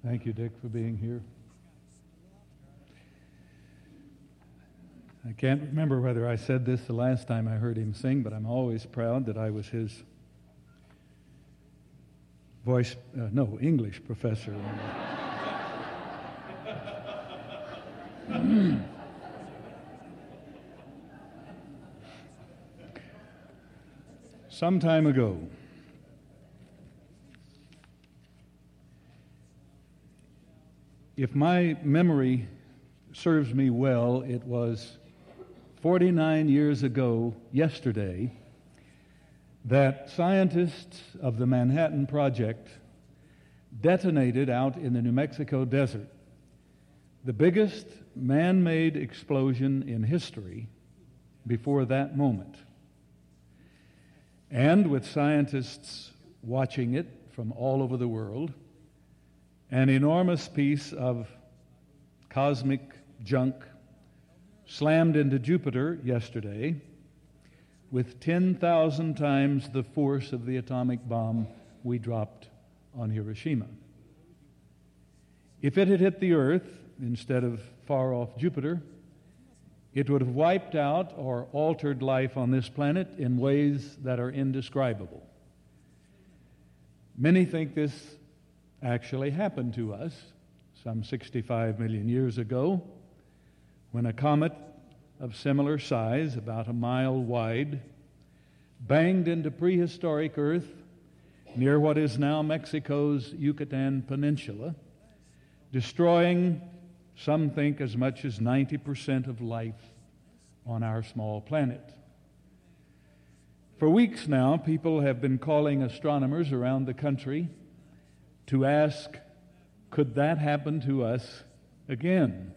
Thank you, Dick, for being here. I can't remember whether I said this the last time I heard him sing, but I'm always proud that I was his English professor. Some time ago, if my memory serves me well, it was 49 years ago yesterday that scientists of the Manhattan Project detonated out in the New Mexico desert the biggest man-made explosion in history before that moment. And with scientists watching it from all over the world, an enormous piece of cosmic junk slammed into Jupiter yesterday with 10,000 times the force of the atomic bomb we dropped on Hiroshima. If it had hit the Earth instead of far off Jupiter, it would have wiped out or altered life on this planet in ways that are indescribable. Many think this actually happened to us some 65 million years ago when a comet of similar size, about a mile wide, banged into prehistoric Earth near what is now Mexico's Yucatan Peninsula, destroying, some think, as much as 90% of life on our small planet. For weeks now, people have been calling astronomers around the country to ask, could that happen to us again?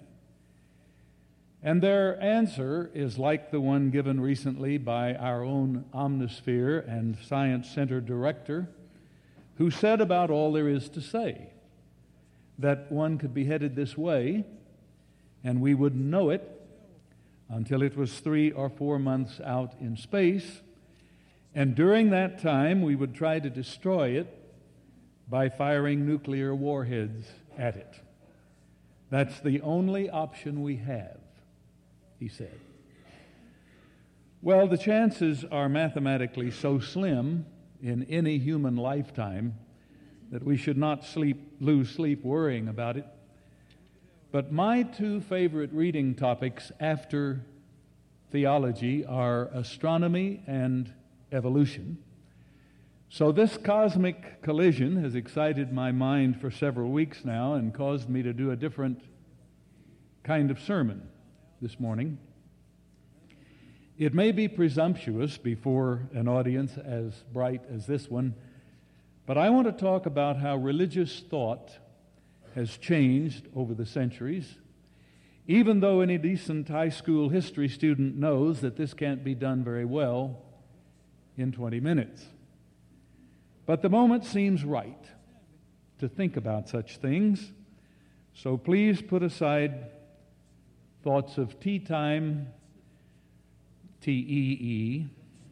And their answer is like the one given recently by our own Omnisphere and Science Center director, who said about all there is to say, that one could be headed this way, and we wouldn't know it until it was 3 or 4 months out in space, and during that time we would try to destroy it by firing nuclear warheads at it. That's the only option we have, he said. Well, the chances are mathematically so slim in any human lifetime that we should not lose sleep worrying about it. But my two favorite reading topics after theology are astronomy and evolution. So this cosmic collision has excited my mind for several weeks now and caused me to do a different kind of sermon this morning. It may be presumptuous before an audience as bright as this one, but I want to talk about how religious thought has changed over the centuries, even though any decent high school history student knows that this can't be done very well in 20 minutes. But the moment seems right to think about such things, so please put aside thoughts of tea time, T-E-E,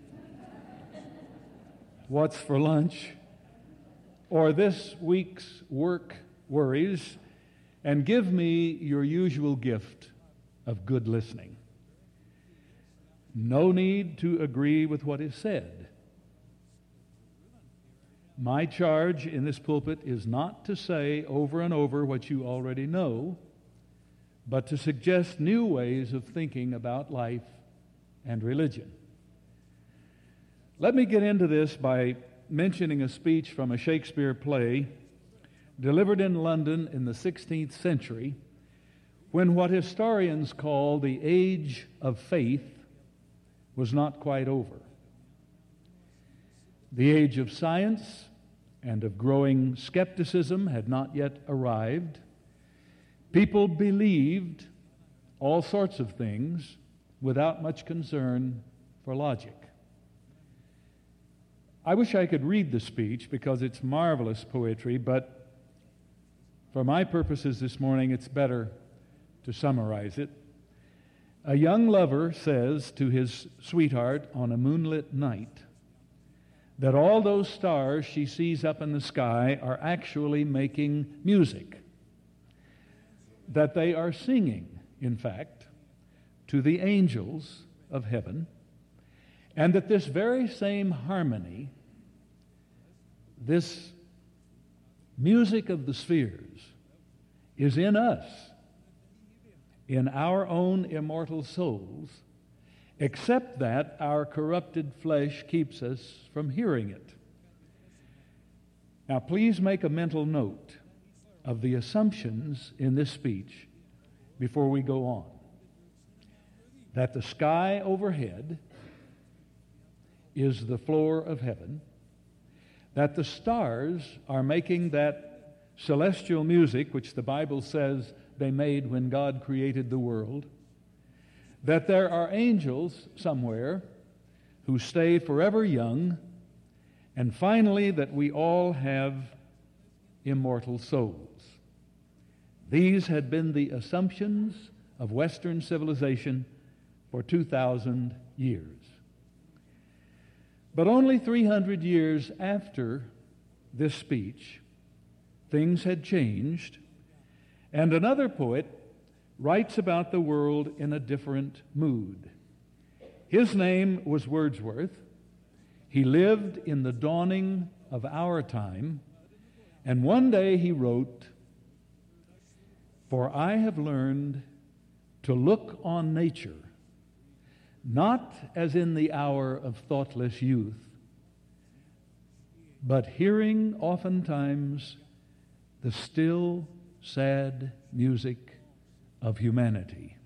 what's for lunch, or this week's work worries, and give me your usual gift of good listening. No need to agree with what is said. My charge in this pulpit is not to say over and over what you already know, but to suggest new ways of thinking about life and religion. Let me get into this by mentioning a speech from a Shakespeare play delivered in London in the 16th century, when what historians call the age of faith was not quite over. The age of science and of growing skepticism had not yet arrived. People believed all sorts of things without much concern for logic. I wish I could read the speech because it's marvelous poetry, but for my purposes this morning, it's better to summarize it. A young lover says to his sweetheart on a moonlit night that all those stars she sees up in the sky are actually making music. that they are singing, in fact, to the angels of heaven, and that this very same harmony, this music of the spheres, is in us, in our own immortal souls, except that our corrupted flesh keeps us from hearing it. Now, please make a mental note of the assumptions in this speech before we go on. That the sky overhead is the floor of heaven, that the stars are making that celestial music which the Bible says they made when God created the world, that there are angels somewhere who stay forever young, and finally that we all have immortal souls. These had been the assumptions of Western civilization for 2,000 years. But only 300 years after this speech, things had changed, and another poet writes about the world in a different mood. His name was Wordsworth. He lived in the dawning of our time, and one day he wrote, "For I have learned to look on nature, not as in the hour of thoughtless youth, but hearing oftentimes the still, sad music of humanity."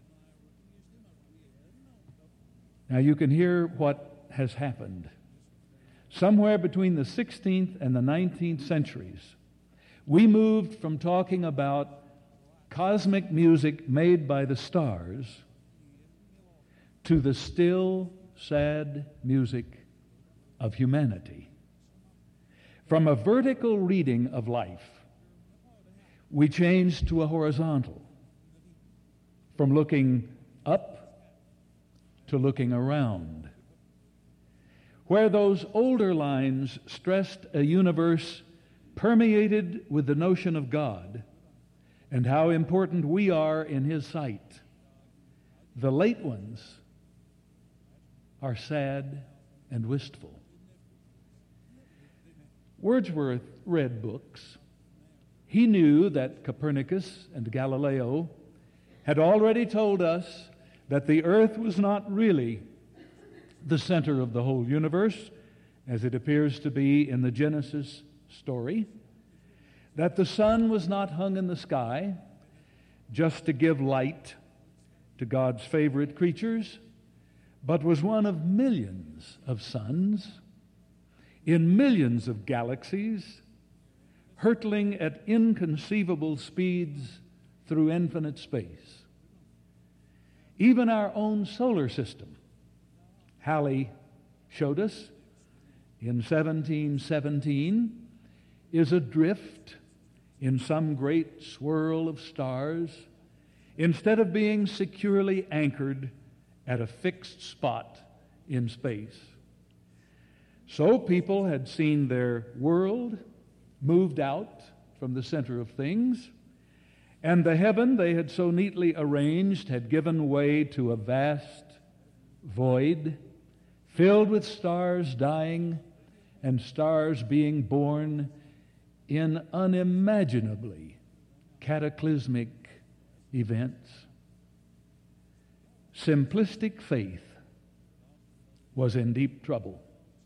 Now you can hear what has happened. Somewhere between the 16th and the 19th centuries, we moved from talking about cosmic music made by the stars to the still, sad music of humanity. From a vertical reading of life, we changed to a horizontal, from looking up to looking around, where those older lines stressed a universe permeated with the notion of God and how important we are in His sight. The late ones are sad and wistful. Wordsworth read books. He knew that Copernicus and Galileo had already told us that the earth was not really the center of the whole universe, as it appears to be in the Genesis story, that the sun was not hung in the sky just to give light to God's favorite creatures, but was one of millions of suns in millions of galaxies, hurtling at inconceivable speeds through infinite space. Even our own solar system, Halley showed us in 1717, is adrift in some great swirl of stars instead of being securely anchored at a fixed spot in space. So people had seen their world moved out from the center of things, and the heaven they had so neatly arranged had given way to a vast void filled with stars dying and stars being born in unimaginably cataclysmic events. Simplistic faith was in deep trouble.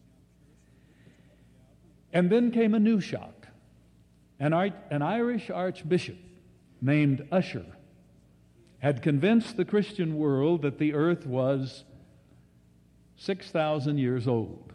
And then came a new shock. An Irish archbishop named Ussher had convinced the Christian world that the earth was 6,000 years old.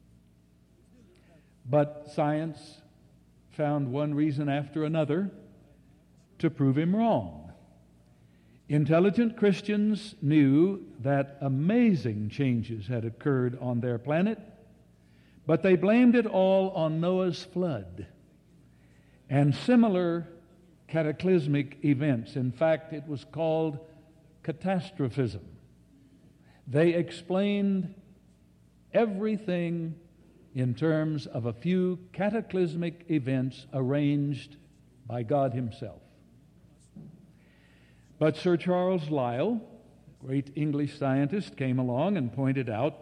But science found one reason after another to prove him wrong. Intelligent Christians knew that amazing changes had occurred on their planet, but they blamed it all on Noah's flood and similar cataclysmic events. In fact, it was called catastrophism. They explained everything in terms of a few cataclysmic events arranged by God Himself. But Sir Charles Lyell, a great English scientist, came along and pointed out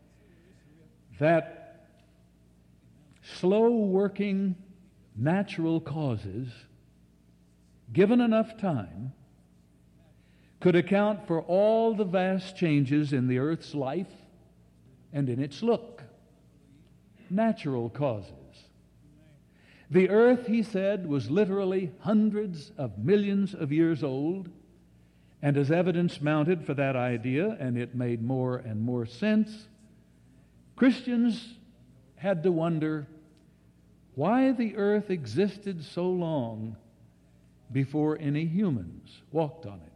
that slow-working natural causes, given enough time, could account for all the vast changes in the earth's life and in its look. Natural causes. The earth, he said, was literally hundreds of millions of years old, and as evidence mounted for that idea, and it made more and more sense, Christians had to wonder why the earth existed so long before any humans walked on it.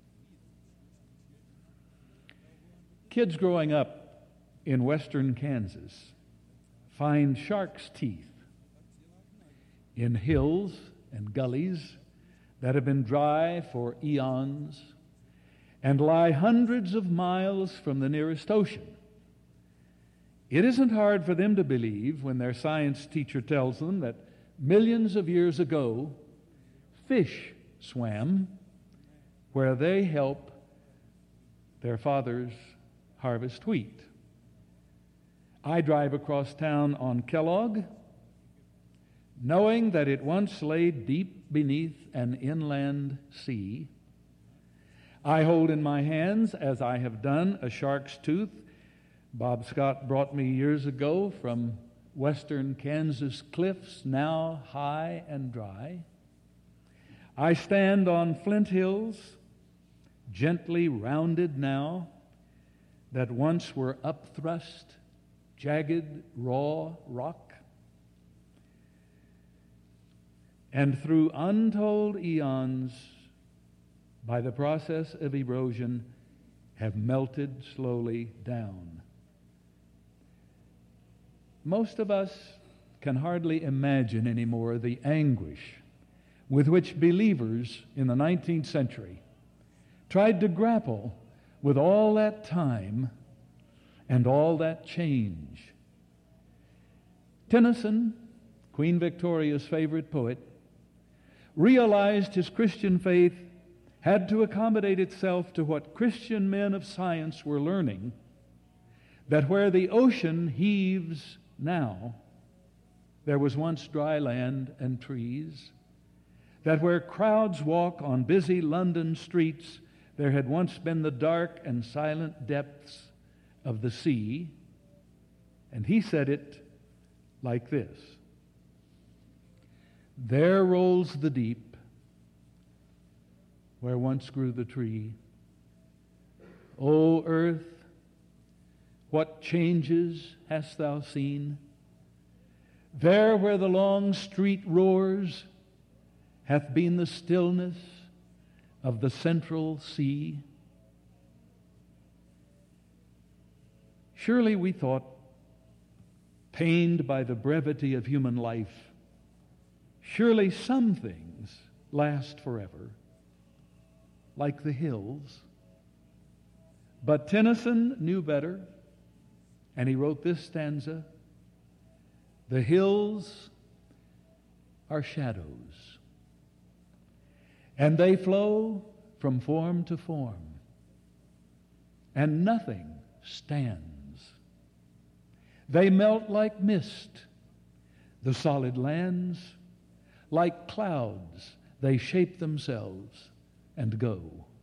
Kids growing up in western Kansas find shark's teeth in hills and gullies that have been dry for eons and lie hundreds of miles from the nearest ocean. It isn't hard for them to believe when their science teacher tells them that millions of years ago, fish swam where they help their fathers harvest wheat. I drive across town on Kellogg, knowing that it once lay deep beneath an inland sea. I hold in my hands, as I have done, a shark's tooth Bob Scott brought me years ago from western Kansas cliffs, now high and dry. I stand on flint hills, gently rounded now, that once were upthrust, jagged, raw rock. And through untold eons, by the process of erosion, have melted slowly down. Most of us can hardly imagine anymore the anguish with which believers in the 19th century tried to grapple with all that time and all that change. Tennyson, Queen Victoria's favorite poet, realized his Christian faith had to accommodate itself to what Christian men of science were learning, that where the ocean heaves now, there was once dry land and trees, that where crowds walk on busy London streets, there had once been the dark and silent depths of the sea. And he said it like this: there rolls the deep where once grew the tree. O earth, what changes hast thou seen? There where the long street roars hath been the stillness of the central sea. Surely we thought, pained by the brevity of human life, surely some things last forever, like the hills. But Tennyson knew better, and he wrote this stanza: the hills are shadows, and they flow from form to form, and nothing stands. They melt like mist, the solid lands, like clouds, they shape themselves and go.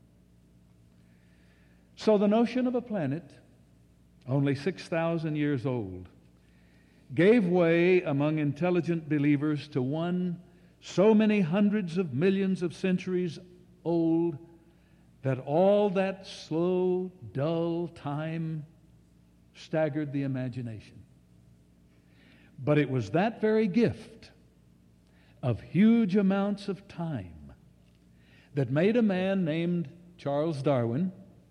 So the notion of a planet, only 6,000 years old, gave way among intelligent believers to one so many hundreds of millions of centuries old that all that slow, dull time staggered the imagination. But it was that very gift of huge amounts of time that made a man named Charles Darwin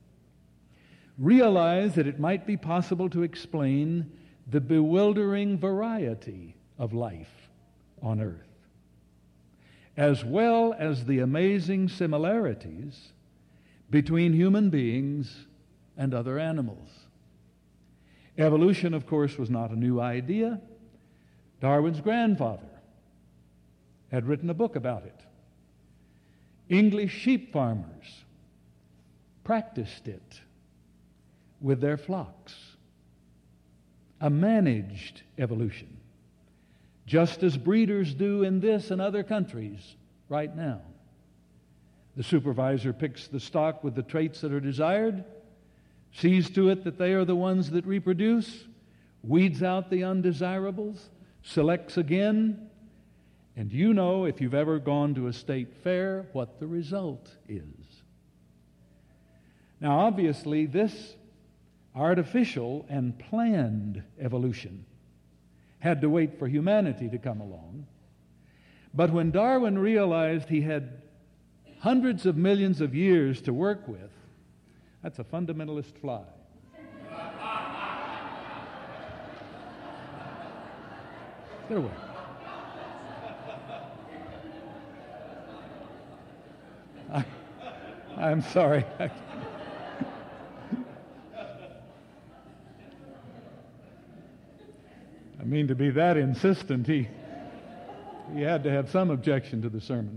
realize that it might be possible to explain the bewildering variety of life on earth, as well as the amazing similarities between human beings and other animals. Evolution, of course, was not a new idea. Darwin's grandfather had written a book about it. English sheep farmers practiced it with their flocks. A managed evolution, just as breeders do in this and other countries right now. The supervisor picks the stock with the traits that are desired, sees to it that they are the ones that reproduce, weeds out the undesirables, selects again, and you know, if you've ever gone to a state fair, what the result is. Now, obviously, this artificial and planned evolution had to wait for humanity to come along. But when Darwin realized he had hundreds of millions of years to work with, that's a fundamentalist fly. Get away. I'm sorry. I mean to be that insistent, he had to have some objection to the sermon.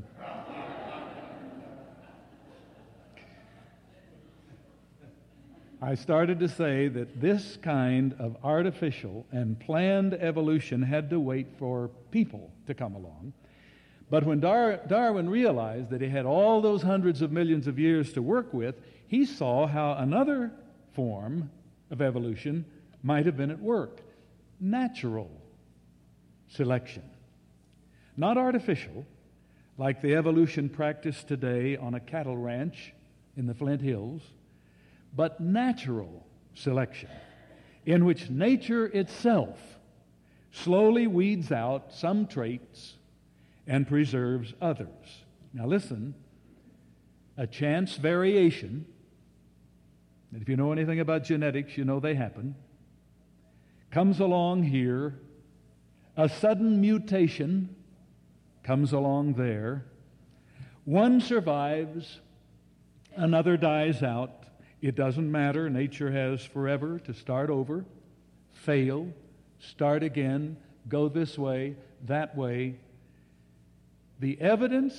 I started to say that this kind of artificial and planned evolution had to wait for people to come along. But when Darwin realized that he had all those hundreds of millions of years to work with, he saw how another form of evolution might have been at work. Natural selection. Not artificial, like the evolution practiced today on a cattle ranch in the Flint Hills, but natural selection, in which nature itself slowly weeds out some traits and preserves others. Now listen, a chance variation, and if you know anything about genetics, you know they happen, comes along here, a sudden mutation comes along there, one survives, another dies out. It doesn't matter, nature has forever to start over, fail, start again, go this way, that way. The evidence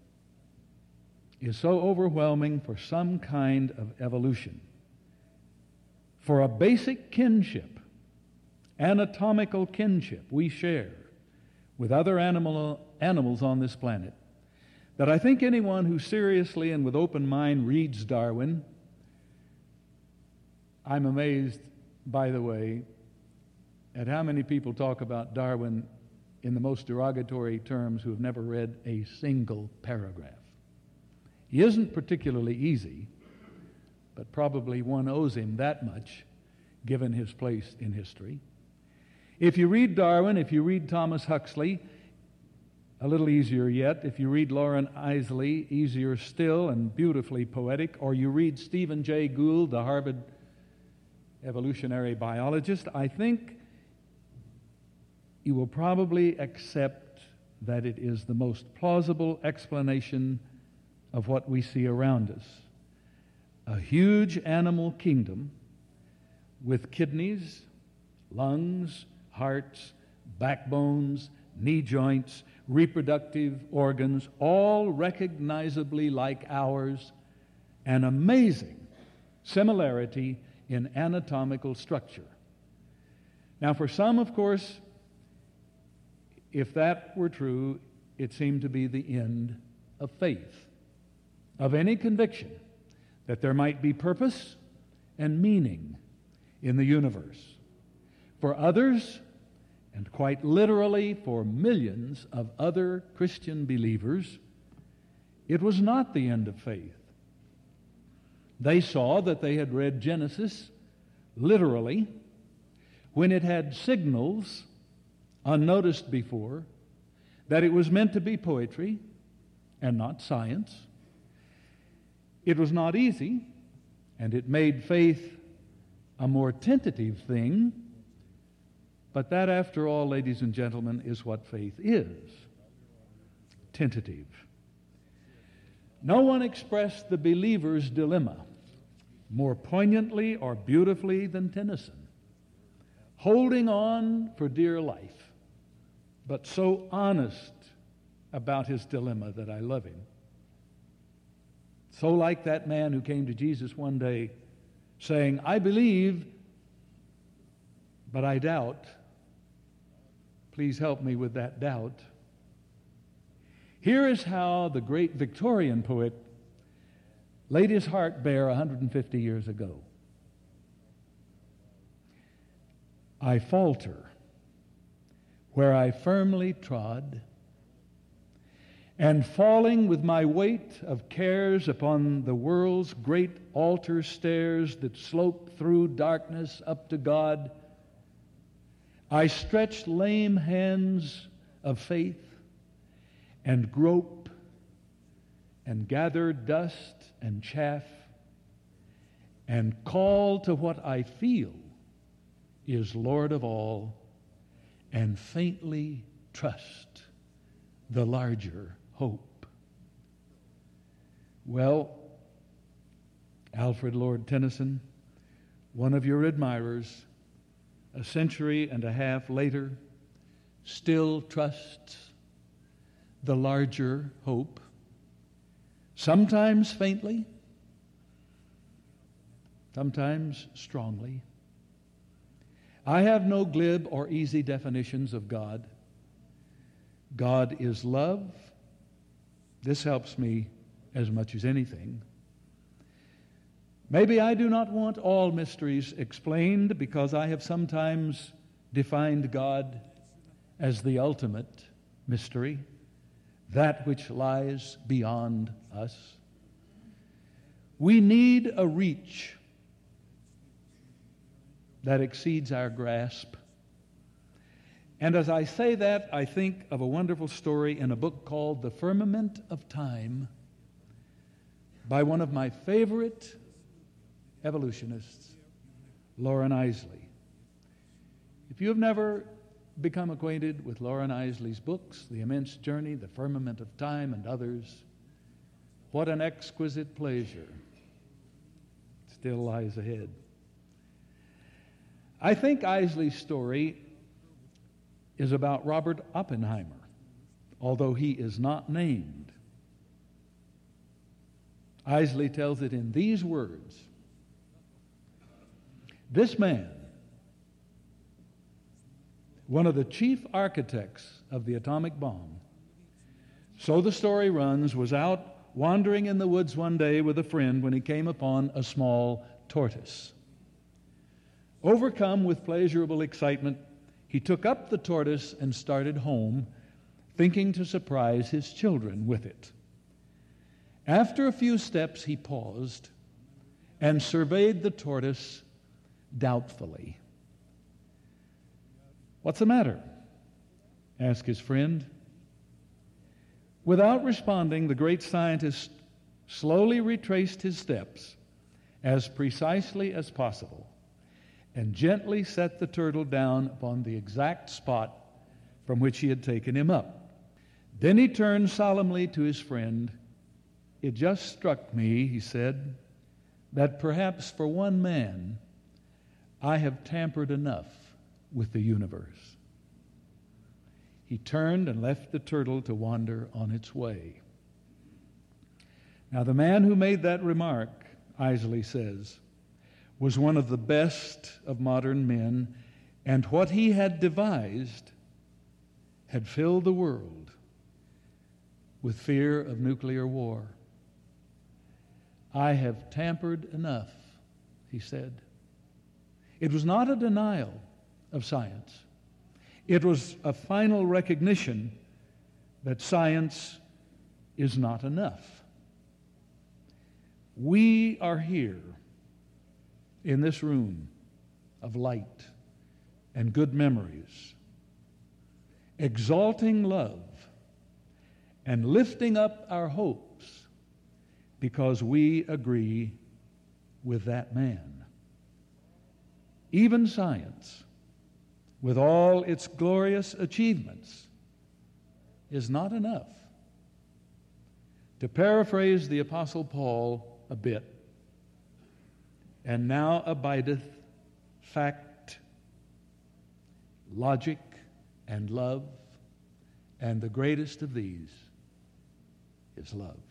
is so overwhelming for some kind of evolution, for a basic kinship, anatomical kinship we share with other animals on this planet, that I think anyone who seriously and with open mind reads Darwin, I'm amazed, by the way, at how many people talk about Darwin in the most derogatory terms who have never read a single paragraph. He isn't particularly easy, but probably one owes him that much, given his place in history. If you read Darwin, if you read Thomas Huxley, a little easier yet. If you read Lauren Isley, easier still and beautifully poetic. Or you read Stephen Jay Gould, the Harvard evolutionary biologist, I think you will probably accept that it is the most plausible explanation of what we see around us. A huge animal kingdom with kidneys, lungs, hearts, backbones, knee joints, reproductive organs, all recognizably like ours, an amazing similarity in anatomical structure. Now, for some, of course, if that were true, it seemed to be the end of faith, of any conviction that there might be purpose and meaning in the universe. For others, and quite literally for millions of other Christian believers, it was not the end of faith. They saw that they had read Genesis literally when it had signals unnoticed before that it was meant to be poetry and not science. It was not easy, and it made faith a more tentative thing. But that, after all, ladies and gentlemen, is what faith is. Tentative. No one expressed the believer's dilemma more poignantly or beautifully than Tennyson. Holding on for dear life, but so honest about his dilemma that I love him. So like that man who came to Jesus one day saying, I believe, but I doubt. Please help me with that doubt. Here is how the great Victorian poet laid his heart bare 150 years ago. I falter where I firmly trod, and falling with my weight of cares upon the world's great altar stairs that slope through darkness up to God, I stretch lame hands of faith and grope and gather dust and chaff and call to what I feel is Lord of all, and faintly trust the larger hope. Well, Alfred Lord Tennyson, one of your admirers, a century and a half later, still trusts the larger hope, sometimes faintly, sometimes strongly. I have no glib or easy definitions of God. God is love. This helps me as much as anything. Maybe I do not want all mysteries explained because I have sometimes defined God as the ultimate mystery, that which lies beyond us. We need a reach that exceeds our grasp. And as I say that, I think of a wonderful story in a book called The Firmament of Time by one of my favorite evolutionists, Loren Eiseley. If you have never become acquainted with Loren Eiseley's books, The Immense Journey, The Firmament of Time, and others, what an exquisite pleasure still lies ahead. I think Eiseley's story is about Robert Oppenheimer, although he is not named. Eiseley tells it in these words: this man, one of the chief architects of the atomic bomb, so the story runs, was out wandering in the woods one day with a friend when he came upon a small tortoise. Overcome with pleasurable excitement, he took up the tortoise and started home, thinking to surprise his children with it. After a few steps, he paused and surveyed the tortoise doubtfully. "What's the matter?" asked his friend. Without responding, the great scientist slowly retraced his steps as precisely as possible and gently set the turtle down upon the exact spot from which he had taken him up. Then he turned solemnly to his friend. "It just struck me," he said, "that perhaps for one man I have tampered enough with the universe." He turned and left the turtle to wander on its way. Now, the man who made that remark, Eiseley says, was one of the best of modern men, and what he had devised had filled the world with fear of nuclear war. "I have tampered enough," he said. It was not a denial of science. It was a final recognition that science is not enough. We are here in this room of light and good memories, exalting love and lifting up our hopes because we agree with that man. Even science, with all its glorious achievements, is not enough. To paraphrase the Apostle Paul a bit, "And now abideth fact, logic, and love, and the greatest of these is love."